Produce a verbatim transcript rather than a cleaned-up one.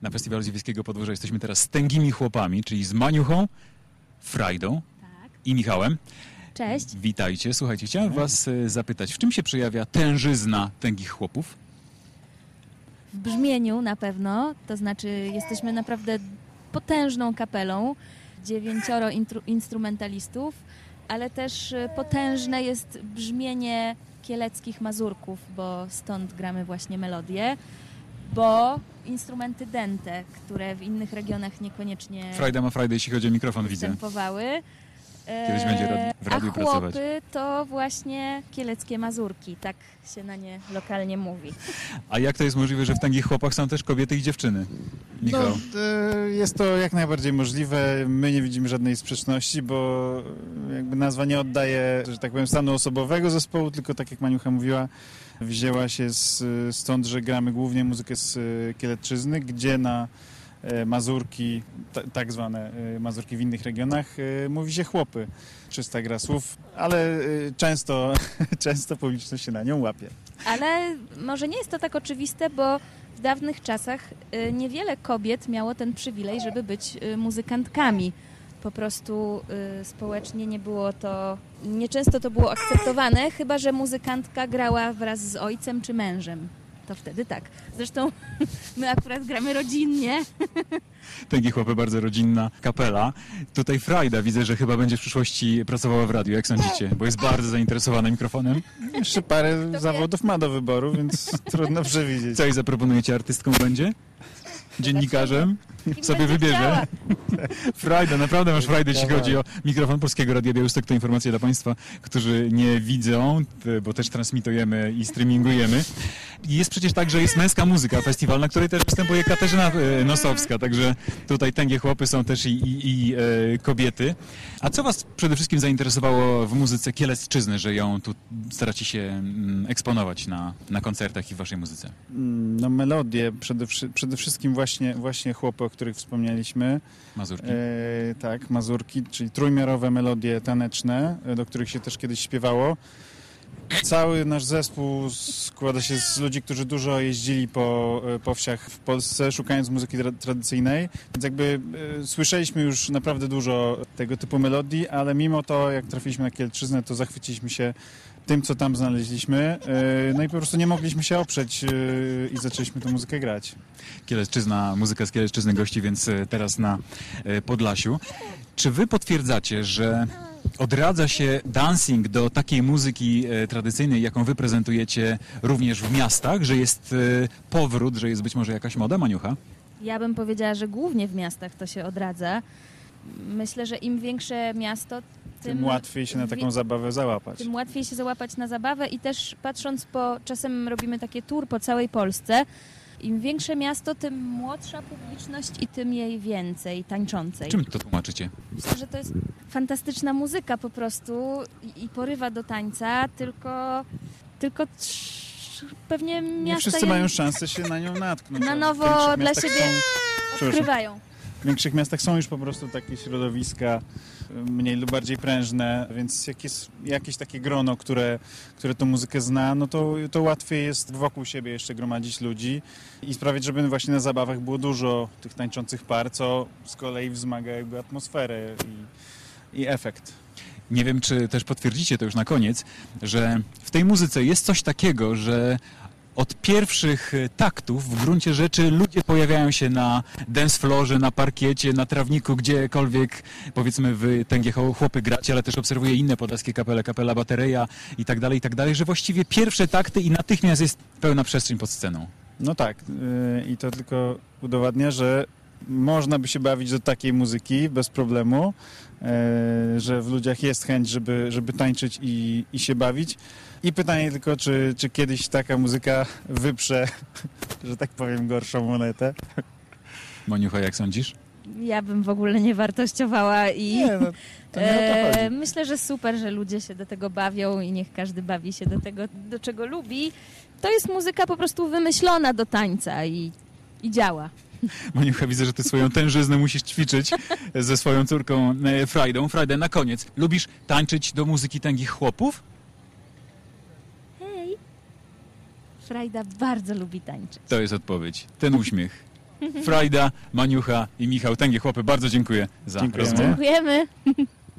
na festiwalu z Wiejskiego Podwórza. Jesteśmy teraz z tęgimi chłopami, czyli z Maniuchą, Frajdą Tak. i Michałem. Cześć. Witajcie. Słuchajcie, chciałem was e, zapytać, w czym się przejawia tężyzna tęgich chłopów? W brzmieniu na pewno, to znaczy jesteśmy naprawdę potężną kapelą, dziewięcioro intru- instrumentalistów, ale też e, potężne jest brzmienie kieleckich mazurków, bo stąd gramy właśnie melodię, bo instrumenty dęte, które w innych regionach niekoniecznie Frajda ma frajdę, jeśli chodzi o mikrofon, widzę. występowały. Kiedyś będzie rad- w radiu A pracować. chłopy to właśnie kieleckie mazurki, tak się na nie lokalnie mówi. A jak to jest możliwe, że w tęgich chłopach są też kobiety i dziewczyny? Michał. No, e, jest to jak najbardziej możliwe. My nie widzimy żadnej sprzeczności, bo jakby nazwa nie oddaje, że tak powiem, stanu osobowego zespołu, tylko tak jak Maniucha mówiła, wzięła się z, stąd, że gramy głównie muzykę z Kielecczyzny, gdzie na e, mazurki, t, tak zwane e, mazurki w innych regionach, e, mówi się chłopy. Czysta gra słów, ale e, często, często publiczność się na nią łapie. Ale może nie jest to tak oczywiste, bo w dawnych czasach y, niewiele kobiet miało ten przywilej, żeby być y, muzykantkami. Po prostu y, społecznie nie było to, nieczęsto to było akceptowane, chyba że muzykantka grała wraz z ojcem czy mężem. To wtedy tak. Zresztą my akurat gramy rodzinnie. Tęgie chłopy, bardzo rodzinna kapela. Tutaj Frajda, widzę, że chyba będzie w przyszłości pracowała w radiu, jak sądzicie? Bo jest bardzo zainteresowana mikrofonem. Jeszcze parę zawodów ma do wyboru, więc trudno przewidzieć. Co jej zaproponujecie? Artystką będzie? Dziennikarzem? Kim Sobie będzie wybierze. chciała. Frajda, naprawdę masz frajdę, jeśli chodzi o mikrofon Polskiego Radia Białystok. To informacja dla Państwa, którzy nie widzą, bo też transmitujemy i streamingujemy. I jest przecież tak, że jest męska muzyka, festiwal, na której też występuje Katarzyna e, Nosowska, także tutaj tęgie chłopy są też i, i, i e, kobiety. A co Was przede wszystkim zainteresowało w muzyce Kielecczyzny, że ją tu staracie się mm, eksponować na, na koncertach i w Waszej muzyce? No melodie, przede, wszy- przede wszystkim właśnie, właśnie chłopy, o których wspomnieliśmy. Mazurki. E, tak, mazurki, czyli trójmiarowe melodie taneczne, e, do których się też kiedyś śpiewało. Cały nasz zespół składa się z ludzi, którzy dużo jeździli po, e, po wsiach w Polsce, szukając muzyki tra- tradycyjnej. Więc jakby e, słyszeliśmy już naprawdę dużo tego typu melodii, ale mimo to, jak trafiliśmy na Kielczyznę, to zachwyciliśmy się tym, co tam znaleźliśmy. E, no i po prostu nie mogliśmy się oprzeć e, i zaczęliśmy tę muzykę grać. Kielecczyzna, muzyka z Kielecczyzny gości, więc e, teraz na e, Podlasiu. Czy Wy potwierdzacie, że odradza się dancing do takiej muzyki e, tradycyjnej, jaką Wy prezentujecie również w miastach, że jest e, powrót, że jest być może jakaś moda, Maniucha? Ja bym powiedziała, że głównie w miastach to się odradza. Myślę, że im większe miasto, tym, Tym łatwiej się na taką wie- zabawę załapać. tym łatwiej się załapać na zabawę i też patrząc po, czasem robimy takie tour po całej Polsce, im większe miasto, tym młodsza publiczność i tym jej więcej tańczącej. Czym to tłumaczycie? Myślę, że to jest fantastyczna muzyka po prostu i, i porywa do tańca, tylko, tylko trz- pewnie Nie miasta wszyscy je mają szansę się na nią natknąć. na a w nowo większych dla miastach siebie są- przepraszam. odkrywają. W większych miastach są już po prostu takie środowiska y, mniej lub bardziej prężne, więc jak jest jakieś takie grono, które, które tą muzykę zna, no to, to łatwiej jest wokół siebie jeszcze gromadzić ludzi i sprawić, żeby właśnie na zabawach było dużo tych tańczących par, co z kolei wzmaga jakby atmosferę i, i efekt. Nie wiem, czy też potwierdzicie to już na koniec, że w tej muzyce jest coś takiego, że od pierwszych e, taktów w gruncie rzeczy ludzie pojawiają się na dance floorze, na parkiecie, na trawniku, gdziekolwiek, powiedzmy, wy tęgie cho- chłopy gracie, ale też obserwuję inne podlaskie kapele, kapela Batereja i tak dalej, i tak dalej, że właściwie pierwsze takty i natychmiast jest pełna przestrzeń pod sceną. No tak, yy, i to tylko udowadnia, że można by się bawić do takiej muzyki bez problemu, yy, że w ludziach jest chęć, żeby, żeby tańczyć i, i się bawić. I pytanie tylko, czy, czy kiedyś taka muzyka wyprze, że tak powiem, gorszą monetę. Moniucha, jak sądzisz? Ja bym w ogóle nie wartościowała i Nie, no, to nie o to e, chodzi. myślę, że super, że ludzie się do tego bawią i niech każdy bawi się do tego, do czego lubi. To jest muzyka po prostu wymyślona do tańca i, i działa. Moniucha, widzę, że ty swoją tężyznę musisz ćwiczyć ze swoją córką e, Frajdą. Frajdę, na koniec. Lubisz tańczyć do muzyki tęgich chłopów? Hej! Frajda bardzo lubi tańczyć. To jest odpowiedź. Ten uśmiech. Frajda, Maniucha i Michał Tęgie. Chłopy, bardzo dziękuję za Dziękujemy. rozmowę. Dziękujemy.